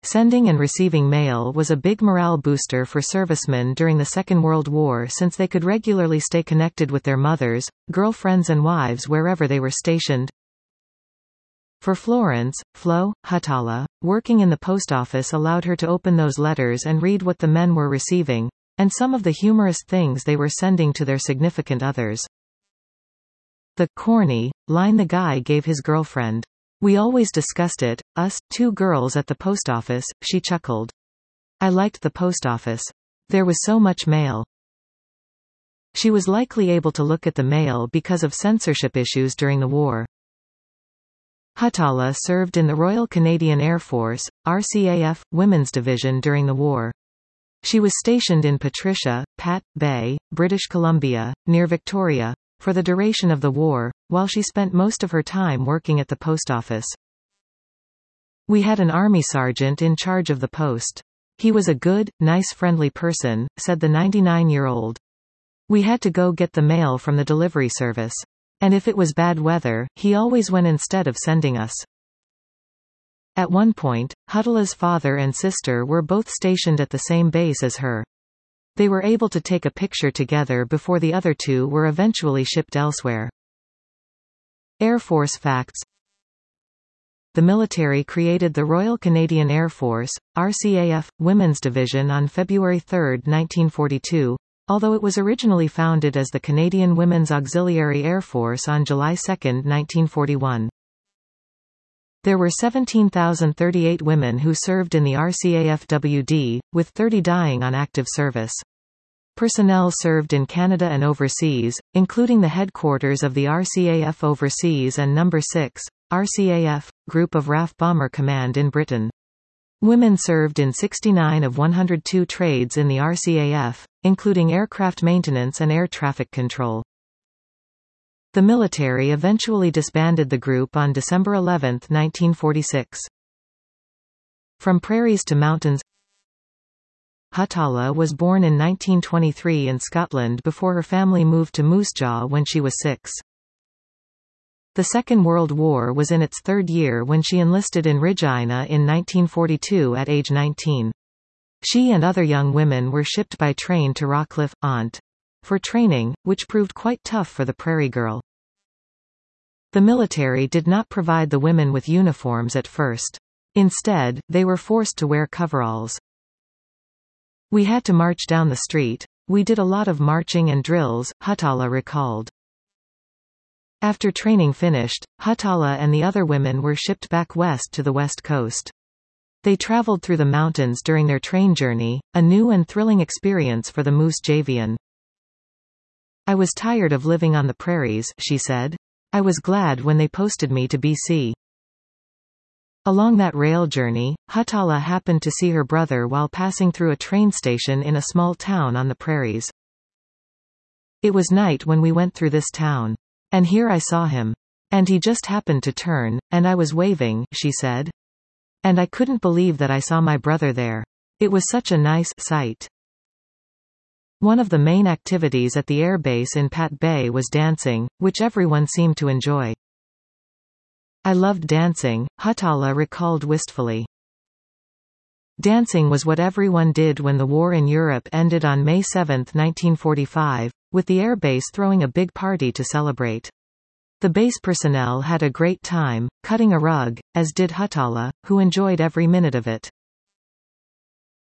Sending and receiving mail was a big morale booster for servicemen during the Second World War, since they could regularly stay connected with their mothers, girlfriends and wives wherever they were stationed. For Florence, Flo Huttala, working in the post office allowed her to open those letters and read what the men were receiving, and some of the humorous things they were sending to their significant others. The corny line the guy gave his girlfriend. "We always discussed it, us, two girls at the post office," she chuckled. "I liked the post office. There was so much mail." She was likely able to look at the mail because of censorship issues during the war. Huttala served in the Royal Canadian Air Force, RCAF, Women's Division during the war. She was stationed in Patricia, Pat Bay, British Columbia, near Victoria, for the duration of the war, while she spent most of her time working at the post office. "We had an army sergeant in charge of the post. He was a good, nice friendly person," said the 99-year-old. "We had to go get the mail from the delivery service. And if it was bad weather, he always went instead of sending us." At one point, Huttala's father and sister were both stationed at the same base as her. They were able to take a picture together before the other two were eventually shipped elsewhere. Air Force facts. The military created the Royal Canadian Air Force, RCAF, Women's Division on February 3, 1942, although it was originally founded as the Canadian Women's Auxiliary Air Force on July 2, 1941. There were 17,038 women who served in the RCAF-WD, with 30 dying on active service. Personnel served in Canada and overseas, including the headquarters of the RCAF Overseas and No. 6, RCAF, Group of RAF Bomber Command in Britain. Women served in 69 of 102 trades in the RCAF, including aircraft maintenance and air traffic control. The military eventually disbanded the group on December 11, 1946. From prairies to mountains. Huttala was born in 1923 in Scotland before her family moved to Moose Jaw when she was 6. The Second World War was in its third year when she enlisted in Regina in 1942 at age 19. She and other young women were shipped by train to Rockcliffe, Ont. for training, which proved quite tough for the prairie girl. The military did not provide the women with uniforms at first. Instead, they were forced to wear coveralls. "We had to march down the street. We did a lot of marching and drills," Huttala recalled. After training finished, Huttala and the other women were shipped back west to the west coast. They traveled through the mountains during their train journey, a new and thrilling experience for the Moose Javian. "I was tired of living on the prairies," she said. "I was glad when they posted me to BC." Along that rail journey, Huttala happened to see her brother while passing through a train station in a small town on the prairies. "It was night when we went through this town. And here I saw him. And he just happened to turn, and I was waving," she said. "And I couldn't believe that I saw my brother there. It was such a nice sight." One of the main activities at the airbase in Pat Bay was dancing, which everyone seemed to enjoy. "I loved dancing," Huttala recalled wistfully. Dancing was what everyone did when the war in Europe ended on May 7, 1945, with the airbase throwing a big party to celebrate. The base personnel had a great time, cutting a rug, as did Huttala, who enjoyed every minute of it.